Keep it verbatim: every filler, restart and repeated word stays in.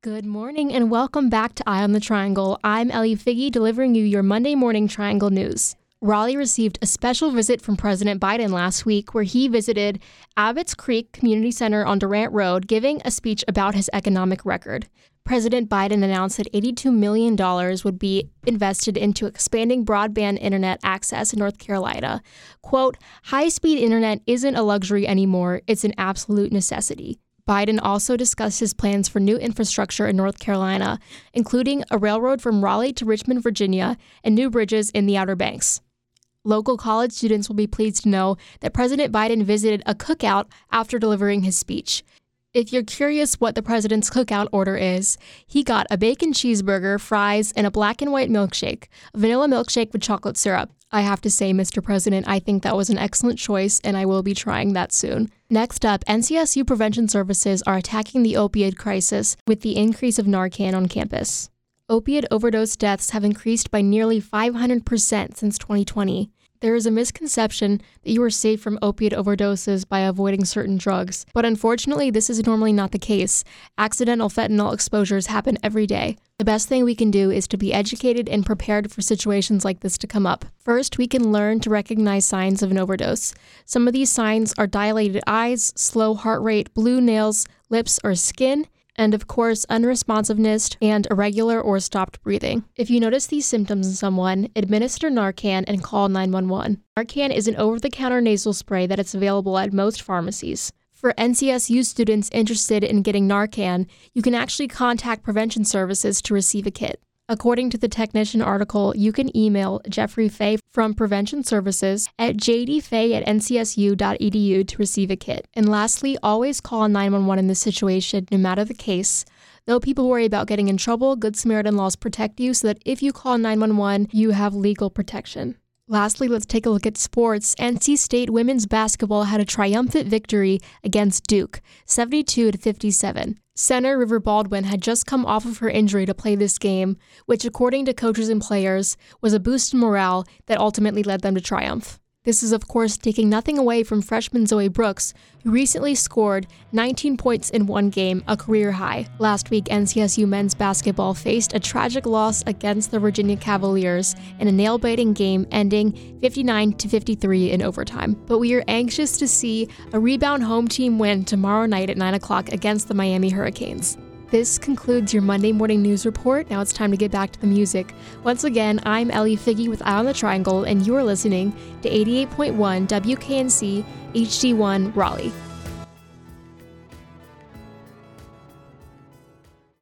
Good morning and welcome back to Eye on the Triangle. I'm Ellie Figge, delivering you your Monday morning Triangle news. Raleigh received a special visit from President Biden last week where he visited Abbott's Creek Community Center on Durant Road, giving a speech about his economic record. President Biden announced that eighty-two million dollars would be invested into expanding broadband internet access in North Carolina. Quote, high-speed internet isn't a luxury anymore, it's an absolute necessity. Biden also discussed his plans for new infrastructure in North Carolina, including a railroad from Raleigh to Richmond, Virginia, and new bridges in the Outer Banks. Local college students will be pleased to know that President Biden visited a cookout after delivering his speech. If you're curious what the president's cookout order is, he got a bacon cheeseburger, fries, and a black and white milkshake, a vanilla milkshake with chocolate syrup. I have to say, Mister President, I think that was an excellent choice, and I will be trying that soon. Next up, N C S U Prevention Services are attacking the opioid crisis with the increase of Narcan on campus. Opiate overdose deaths have increased by nearly five hundred percent since twenty twenty. There is a misconception that you are safe from opiate overdoses by avoiding certain drugs, but unfortunately this is normally not the case. Accidental fentanyl exposures happen every day. The best thing we can do is to be educated and prepared for situations like this to come up. First, we can learn to recognize signs of an overdose. Some of these signs are dilated eyes, slow heart rate, blue nails, lips, or skin, and of course, unresponsiveness and irregular or stopped breathing. If you notice these symptoms in someone, administer Narcan and call nine one one. Narcan is an over-the-counter nasal spray that is available at most pharmacies. For N C S U students interested in getting Narcan, you can actually contact Prevention Services to receive a kit. According to the Technician article, you can email Jeffrey Fay from Prevention Services at j d fay at n c s u dot e d u to receive a kit. And lastly, always call nine one one in this situation, no matter the case. Though people worry about getting in trouble, Good Samaritan laws protect you so that if you call nine one one, you have legal protection. Lastly, let's take a look at sports. N C State women's basketball had a triumphant victory against Duke, seventy-two to fifty-seven. Center River Baldwin had just come off of her injury to play this game, which according to coaches and players was a boost in morale that ultimately led them to triumph. This is of course taking nothing away from freshman Zoe Brooks, who recently scored nineteen points in one game, a career high. Last week, N C S U men's basketball faced a tragic loss against the Virginia Cavaliers in a nail-biting game ending fifty-nine to fifty-three in overtime. But we are anxious to see a rebound home team win tomorrow night at nine o'clock against the Miami Hurricanes. This concludes your Monday morning news report. Now it's time to get back to the music. Once again, I'm Ellie Figge with Eye on the Triangle, and you are listening to eighty-eight point one W K N C H D one Raleigh.